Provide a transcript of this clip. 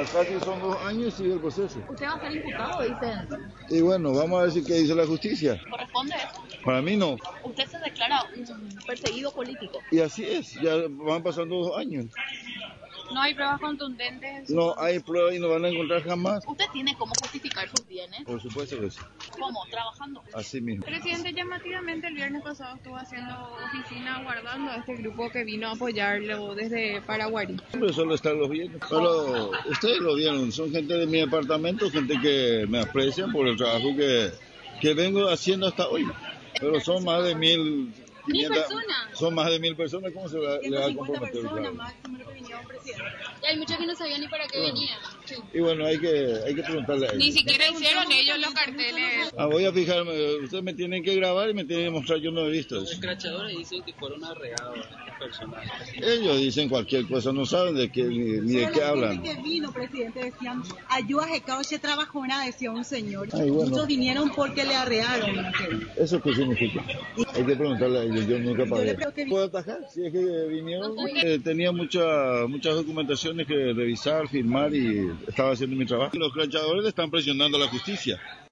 casi son 2 años y sigue el proceso. ¿Usted va a ser imputado, dicen? Y bueno, vamos a ver qué dice la justicia. ¿Corresponde eso? Para mí no. ¿Usted se declara un perseguido político? Y así es, ya van pasando 2 años. ¿No hay pruebas contundentes? No hay pruebas y no van a encontrar jamás. ¿Usted tiene cómo justificar sus bienes? Por supuesto que sí. ¿Cómo? ¿Trabajando? Así mismo. Presidente, llamativamente el viernes pasado estuvo haciendo oficina guardando a este grupo que vino a apoyarlo desde Paraguay. Siempre solo están los bienes. Pero ustedes lo vieron, son gente de mi departamento, gente que me aprecia por el trabajo que vengo haciendo hasta hoy. Pero son más de 1.500 personas. Son más de 1.000 personas, ¿cómo se le va a comprometer? Y hay muchos que no sabían ni para qué venían. Sí. Y bueno, hay que preguntarle a ellos. Ni siquiera hicieron ellos los carteles. Voy a fijarme, ustedes me tienen que grabar y me tienen que mostrar, yo no he visto eso. Los escrachadores dicen que fueron arreados estos personajes. Ellos dicen cualquier cosa, no saben de qué ni de qué hablan. Que vino, presidente, decían, ayuda a Cauche trabajona, decía un señor. Ay, bueno. Muchos vinieron porque le arrearon. ¿Eso qué significa? Hay que preguntarle a ellos, yo nunca pagué. creo que- ¿Puedo atajar? Si es que vinieron, tenía muchas documentaciones que revisar, firmar y estaba haciendo mi trabajo. Los escrachadores están presionando a la justicia.